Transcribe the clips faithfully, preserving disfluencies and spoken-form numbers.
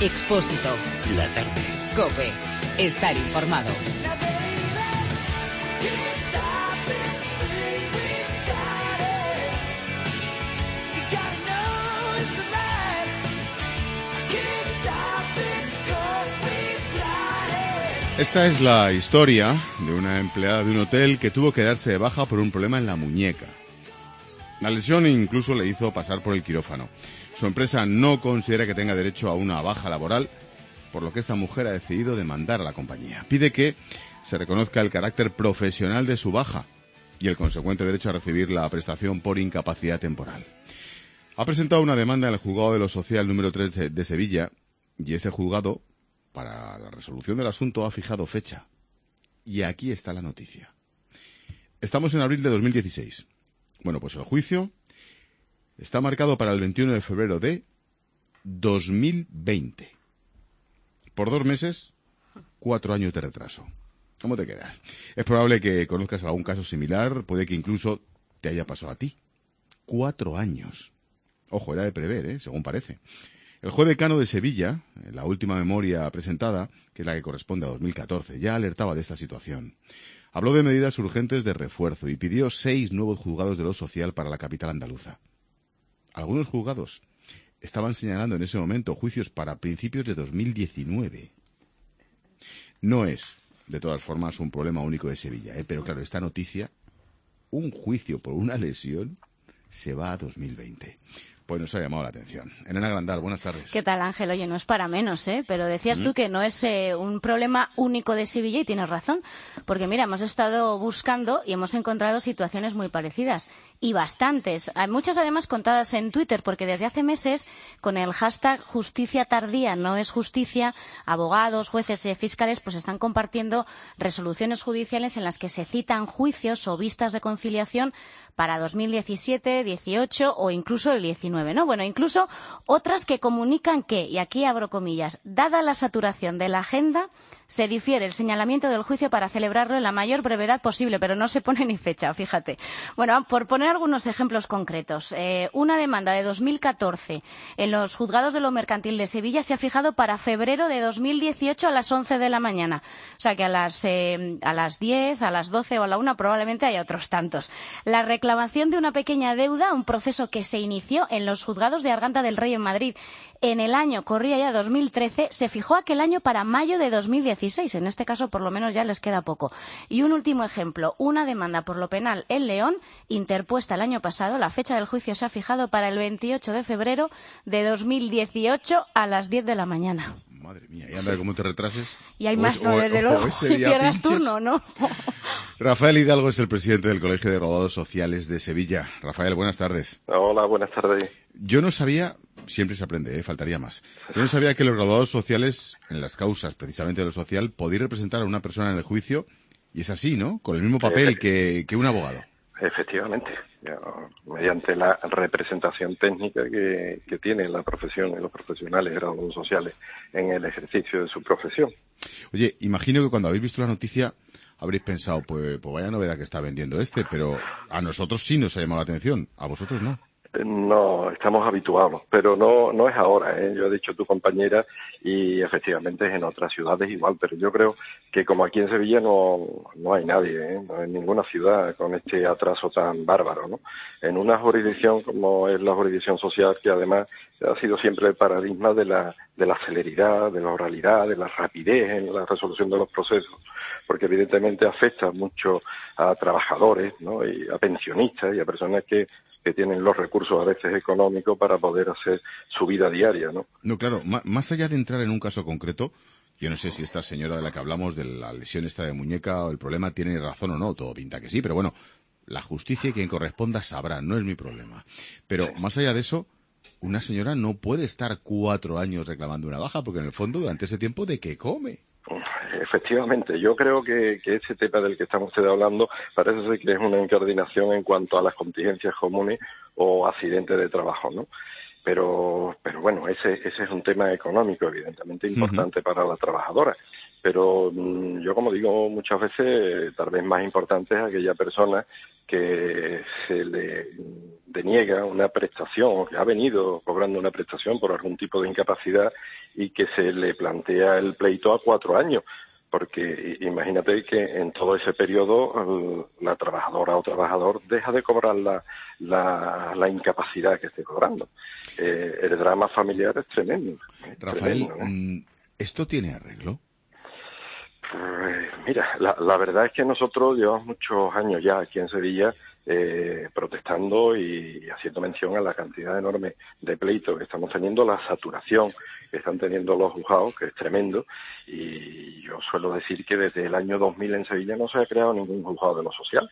Expósito. La tarde. COPE. Estar informado. Esta es la historia de una empleada de un hotel que tuvo que darse de baja por un problema en la muñeca. La lesión incluso le hizo pasar por el quirófano. Su empresa no considera que tenga derecho a una baja laboral, por lo que esta mujer ha decidido demandar a la compañía. Pide que se reconozca el carácter profesional de su baja y el consecuente derecho a recibir la prestación por incapacidad temporal. Ha presentado una demanda en el juzgado de lo social número tres de Sevilla y ese juzgado, para la resolución del asunto, ha fijado fecha. Y aquí está la noticia. Estamos en abril de dos mil dieciséis. Bueno, pues el juicio está marcado para el veintiuno de febrero de dos mil veinte. Por dos meses, cuatro años de retraso. ¿Cómo te quedas? Es probable que conozcas algún caso similar, puede que incluso te haya pasado a ti. Cuatro años. Ojo, era de prever, ¿eh? Según parece. El juez decano de Sevilla, en la última memoria presentada, que es la que corresponde a dos mil catorce, ya alertaba de esta situación. Habló de medidas urgentes de refuerzo y pidió seis nuevos juzgados de lo social para la capital andaluza. Algunos juzgados estaban señalando en ese momento juicios para principios de dos mil diecinueve. No es, de todas formas, un problema único de Sevilla, ¿eh? Pero claro, esta noticia, un juicio por una lesión, se va a dos mil veinte. Pues nos ha llamado la atención. Elena Grandal, buenas tardes. ¿Qué tal, Ángel? Oye, no es para menos, ¿eh? Pero decías ¿Mm? tú que no es eh, un problema único de Sevilla y tienes razón. Porque mira, hemos estado buscando y hemos encontrado situaciones muy parecidas. Y bastantes. Hay muchas además contadas en Twitter, porque desde hace meses, con el hashtag justicia tardía no es justicia, abogados, jueces y fiscales pues están compartiendo resoluciones judiciales en las que se citan juicios o vistas de conciliación para dos mil diecisiete, dieciocho o incluso el diecinueve, ¿no? Bueno, incluso otras que comunican que, y aquí abro comillas, dada la saturación de la agenda, se difiere el señalamiento del juicio para celebrarlo en la mayor brevedad posible, pero no se pone ni fecha, fíjate. Bueno, por poner algunos ejemplos concretos, eh, una demanda de dos mil catorce en los juzgados de lo mercantil de Sevilla se ha fijado para febrero de dos mil dieciocho a las once de la mañana. O sea que a las, eh, a las diez, a las doce o a la una probablemente haya otros tantos. La reclamación de una pequeña deuda, un proceso que se inició en los juzgados de Arganda del Rey en Madrid en el año, corría ya dos mil trece, se fijó aquel año para mayo de dos mil dieciséis. En este caso, por lo menos, ya les queda poco. Y un último ejemplo, una demanda por lo penal en León, interpuesta el año pasado. La fecha del juicio se ha fijado para el veintiocho de febrero de dos mil dieciocho a las diez de la mañana. Madre mía, y anda, como te retrases. Y hay o más, es, no, o, desde o, luego, o y pierdas pinches. turno, ¿no? Rafael Hidalgo es el presidente del Colegio de Graduados Sociales de Sevilla. Rafael, buenas tardes. Hola, buenas tardes. Yo no sabía, siempre se aprende, ¿eh? Faltaría más. Yo no sabía que los graduados sociales, en las causas precisamente de lo social, podían representar a una persona en el juicio, y es así, ¿no? Con el mismo papel que, que un abogado. Efectivamente, ya, mediante la representación técnica que, que tiene la profesión y los profesionales graduados sociales en el ejercicio de su profesión. Oye, imagino que cuando habéis visto la noticia habréis pensado, pues, pues vaya novedad que está vendiendo este, pero a nosotros sí nos ha llamado la atención, a vosotros no. No, estamos habituados, pero no no es ahora, ¿eh? Yo he dicho tu compañera y efectivamente es en otras ciudades igual, pero yo creo que como aquí en Sevilla no no hay nadie, ¿eh? No hay ninguna ciudad con este atraso tan bárbaro, ¿no? En una jurisdicción como es la jurisdicción social, que además ha sido siempre el paradigma de la de la celeridad, de la oralidad, de la rapidez en la resolución de los procesos, porque evidentemente afecta mucho a trabajadores, ¿no? Y a pensionistas y a personas que que tienen los recursos a veces económicos para poder hacer su vida diaria, ¿no? No, claro, más allá de entrar en un caso concreto, yo no sé si esta señora de la que hablamos, de la lesión esta de muñeca o el problema, tiene razón o no, todo pinta que sí, pero bueno, la justicia y quien corresponda sabrá, no es mi problema. Pero sí, más allá de eso, una señora no puede estar cuatro años reclamando una baja, porque en el fondo, durante ese tiempo, ¿de qué come? Efectivamente, yo creo que, que ese tema del que estamos ustedes hablando parece ser que es una incardinación en cuanto a las contingencias comunes o accidentes de trabajo, ¿no? pero pero bueno, ese ese es un tema económico, evidentemente importante uh-huh. para la trabajadora. Pero mmm, yo, como digo muchas veces, tal vez más importante es aquella persona que se le deniega una prestación, o que ha venido cobrando una prestación por algún tipo de incapacidad y que se le plantea el pleito a cuatro años. Porque imagínate que en todo ese periodo la trabajadora o trabajador deja de cobrar la, la, la incapacidad que esté cobrando. Eh, el drama familiar es tremendo. Es Rafael, tremendo, ¿no? ¿Esto tiene arreglo? Pues mira, la, la verdad es que nosotros llevamos muchos años ya aquí en Sevilla eh, protestando y haciendo mención a la cantidad enorme de pleitos que estamos teniendo, la saturación que están teniendo los juzgados, que es tremendo, y yo suelo decir que desde el año dos mil en Sevilla no se ha creado ningún juzgado de lo social.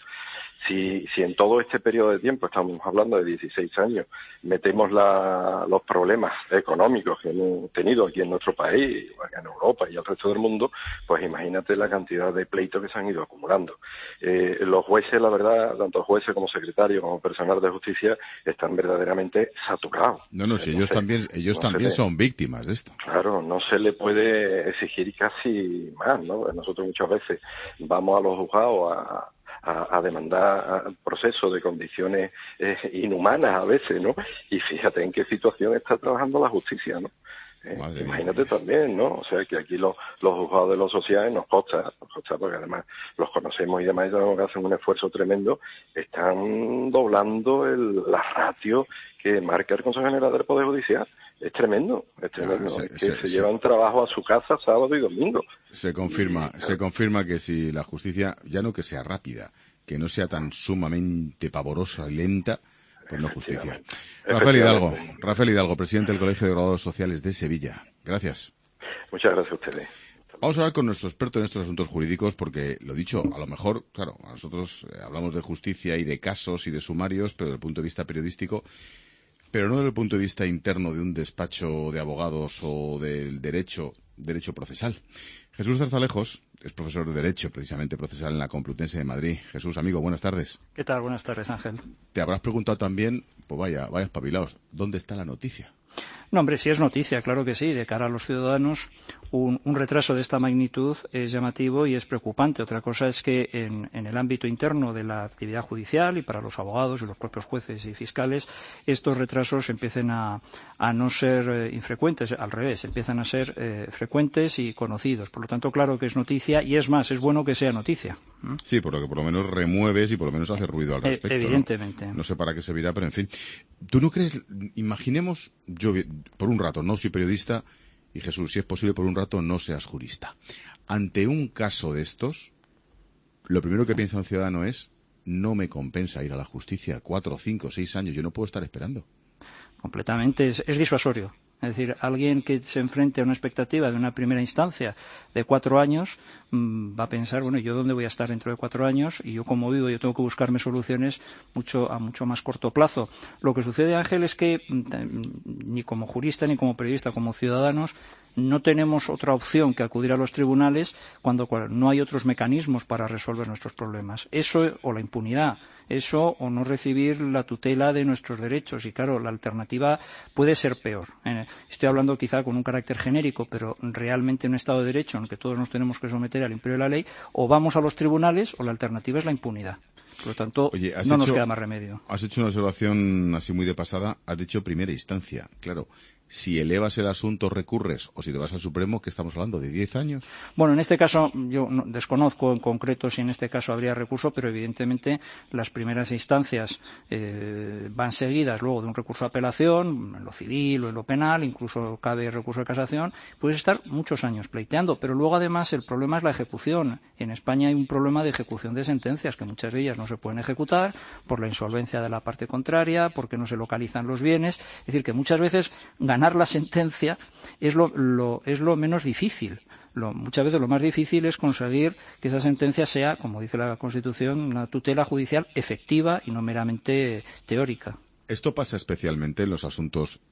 Si, si en todo este periodo de tiempo, estamos hablando de dieciséis años, metemos la, los problemas económicos que hemos tenido aquí en nuestro país, en Europa y el resto del mundo, pues imagínate la cantidad de pleitos que se han ido acumulando. Eh, los jueces, la verdad, tanto jueces como secretarios como personal de justicia, están verdaderamente saturados. No, no, si no ellos sé, también, ellos no también le, son víctimas de esto. Claro, no se le puede exigir casi más, ¿no? Nosotros muchas veces vamos a los juzgados a A, a demandar procesos de condiciones eh, inhumanas a veces, ¿no? Y fíjate en qué situación está trabajando la justicia, ¿no? Eh, imagínate mía. También, ¿no? O sea, que aquí los, los juzgados de los sociales nos consta, nos consta porque además los conocemos y demás, y tenemos que hacer un esfuerzo tremendo, están doblando el, la ratio que marca el Consejo General del Poder Judicial. Es tremendo, es tremendo. Ah, se, es que se, se, se llevan trabajo a su casa sábado y domingo. Se confirma, y, se confirma que si la justicia, ya no que sea rápida, que no sea tan sumamente pavorosa y lenta, pues no justicia. Rafael Hidalgo, Rafael Hidalgo, presidente del Colegio de Graduados Sociales de Sevilla. Gracias. Muchas gracias a ustedes. Vamos a hablar con nuestro experto en estos asuntos jurídicos porque, lo dicho, a lo mejor, claro, nosotros eh, hablamos de justicia y de casos y de sumarios, pero desde el punto de vista periodístico, pero no desde el punto de vista interno de un despacho de abogados o del derecho, derecho procesal. Jesús Zarzalejos es profesor de Derecho, precisamente procesal en la Complutense de Madrid. Jesús, amigo, buenas tardes. ¿Qué tal? Buenas tardes, Ángel. Te habrás preguntado también, pues vaya, vaya espabilados, ¿dónde está la noticia? No, hombre, sí es noticia, claro que sí. De cara a los ciudadanos, un, un retraso de esta magnitud es llamativo y es preocupante. Otra cosa es que en, en el ámbito interno de la actividad judicial y para los abogados y los propios jueces y fiscales, estos retrasos empiecen a, a no ser eh, infrecuentes, al revés, empiezan a ser eh, frecuentes y conocidos. Por lo tanto, claro que es noticia y es más, es bueno que sea noticia. ¿Mm? Sí, por lo que por lo menos remueves y por lo menos hace ruido al respecto. Eh, evidentemente. ¿no? no sé para qué servirá, pero en fin. ¿Tú no crees, imaginemos, yo por un rato no soy periodista y Jesús, si es posible por un rato no seas jurista. Ante un caso de estos, lo primero que piensa un ciudadano es, no me compensa ir a la justicia cuatro, cinco, seis años, yo no puedo estar esperando. Completamente, es, es disuasorio. Es decir, alguien que se enfrente a una expectativa de una primera instancia de cuatro años mmm, va a pensar, bueno, ¿yo dónde voy a estar dentro de cuatro años? Y yo como vivo, yo tengo que buscarme soluciones mucho a mucho más corto plazo. Lo que sucede, Ángel, es que mmm, ni como jurista, ni como periodista, como ciudadanos, no tenemos otra opción que acudir a los tribunales cuando no hay otros mecanismos para resolver nuestros problemas. Eso o la impunidad, eso o no recibir la tutela de nuestros derechos. Y claro, la alternativa puede ser peor. Estoy hablando quizá con un carácter genérico, pero realmente en un Estado de Derecho en el que todos nos tenemos que someter al imperio de la ley, o vamos a los tribunales o la alternativa es la impunidad. Por lo tanto, Oye, no hecho, nos queda más remedio. Has hecho una observación así muy de pasada, has dicho primera instancia, claro. Si elevas el asunto, recurres, o si te vas al Supremo, ¿qué estamos hablando? ¿De diez años? Bueno, en este caso, yo no, desconozco en concreto si en este caso habría recurso, pero evidentemente las primeras instancias eh, van seguidas luego de un recurso de apelación, en lo civil o en lo penal, incluso cabe recurso de casación, puedes estar muchos años pleiteando, pero luego además el problema es la ejecución. En España hay un problema de ejecución de sentencias, que muchas de ellas no se pueden ejecutar por la insolvencia de la parte contraria, porque no se localizan los bienes, es decir, que muchas veces ganar la sentencia es lo, lo, es lo menos difícil. Lo, muchas veces lo más difícil es conseguir que esa sentencia sea, como dice la Constitución, una tutela judicial efectiva y no meramente teórica. Esto pasa especialmente en los asuntos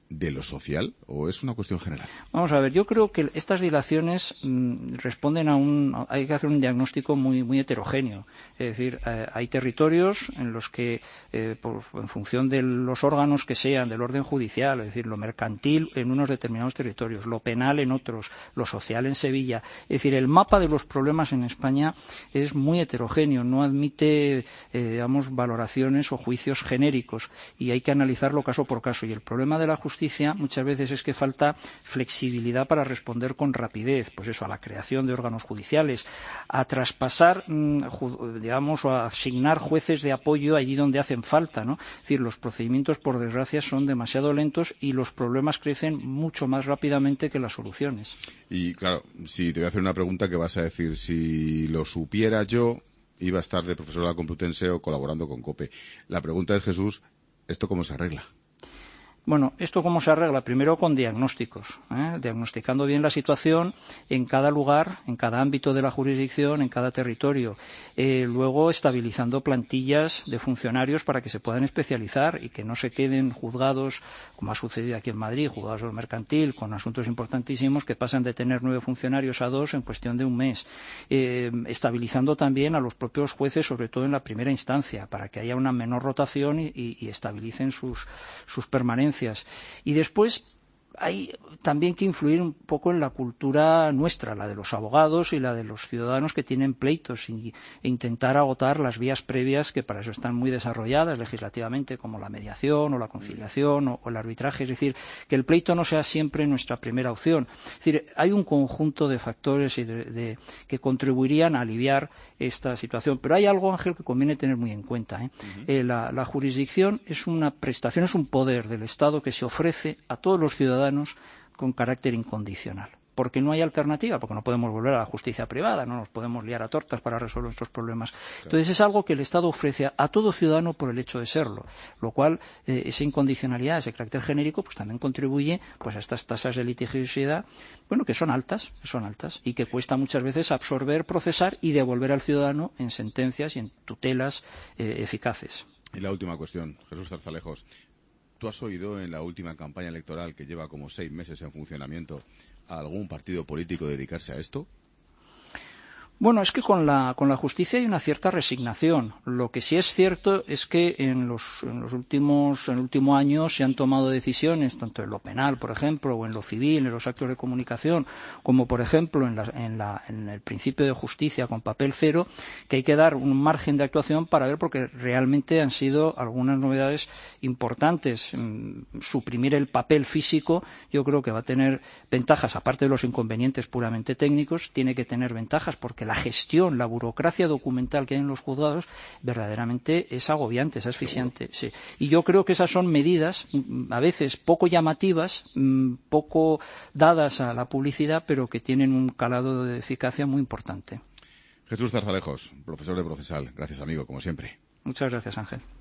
de lo social o es una cuestión general? Vamos a ver, yo creo que estas dilaciones mmm, responden a un... hay que hacer un diagnóstico muy, muy heterogéneo. Es decir, eh, hay territorios en los que, eh, por, en función de los órganos que sean, del orden judicial, es decir, lo mercantil en unos determinados territorios, lo penal en otros, lo social en Sevilla. Es decir, el mapa de los problemas en España es muy heterogéneo, no admite, eh, digamos, valoraciones o juicios genéricos y hay que analizarlo caso por caso. Y el problema de la justicia muchas veces es que falta flexibilidad para responder con rapidez, pues eso, a la creación de órganos judiciales, a traspasar, digamos, o a asignar jueces de apoyo allí donde hacen falta, ¿no? Es decir, los procedimientos, por desgracia, son demasiado lentos y los problemas crecen mucho más rápidamente que las soluciones. Y claro, si te voy a hacer una pregunta que vas a decir, si lo supiera yo, iba a estar de profesor de la Complutense o colaborando con COPE. La pregunta es, Jesús, ¿esto cómo se arregla? Bueno, ¿esto cómo se arregla? Primero con diagnósticos, ¿eh? diagnosticando bien la situación en cada lugar, en cada ámbito de la jurisdicción, en cada territorio. Eh, luego estabilizando plantillas de funcionarios para que se puedan especializar y que no se queden juzgados, como ha sucedido aquí en Madrid, juzgados del mercantil, con asuntos importantísimos que pasan de tener nueve funcionarios a dos en cuestión de un mes. Eh, estabilizando también a los propios jueces, sobre todo en la primera instancia, para que haya una menor rotación y, y, y estabilicen sus, sus permanencias. Y después hay también que influir un poco en la cultura nuestra, la de los abogados y la de los ciudadanos que tienen pleitos, y, e intentar agotar las vías previas que para eso están muy desarrolladas legislativamente, como la mediación o la conciliación o, o el arbitraje. Es decir, que el pleito no sea siempre nuestra primera opción. Es decir, hay un conjunto de factores y de, de, que contribuirían a aliviar esta situación. Pero hay algo, Ángel, que conviene tener muy en cuenta, ¿eh? Uh-huh. Eh, la, la jurisdicción es una prestación, es un poder del Estado que se ofrece a todos los ciudadanos con carácter incondicional, porque no hay alternativa, porque no podemos volver a la justicia privada, no nos podemos liar a tortas para resolver nuestros problemas. Claro. Entonces es algo que el Estado ofrece a, a todo ciudadano por el hecho de serlo, lo cual eh, esa incondicionalidad, ese carácter genérico, pues también contribuye pues a estas tasas de litigiosidad, bueno, que son altas, que son altas y que cuesta muchas veces absorber, procesar y devolver al ciudadano en sentencias y en tutelas eh, eficaces. Y la última cuestión, Jesús Zarzalejos. ¿Tú has oído en la última campaña electoral, que lleva como seis meses en funcionamiento, a algún partido político dedicarse a esto? Bueno, es que con la, con la justicia hay una cierta resignación. Lo que sí es cierto es que en los, en los últimos, en el último año se han tomado decisiones, tanto en lo penal, por ejemplo, o en lo civil, en los actos de comunicación, como por ejemplo en, la, en, la, en el principio de justicia con papel cero, que hay que dar un margen de actuación para ver, porque realmente han sido algunas novedades importantes. Suprimir el papel físico, yo creo que va a tener ventajas, aparte de los inconvenientes puramente técnicos, tiene que tener ventajas, porque la gestión, la burocracia documental que hay en los juzgados verdaderamente es agobiante, es asfixiante. Sí. Y yo creo que esas son medidas a veces poco llamativas, poco dadas a la publicidad, pero que tienen un calado de eficacia muy importante. Jesús Zarzalejos, profesor de Procesal. Gracias, amigo, como siempre. Muchas gracias, Ángel.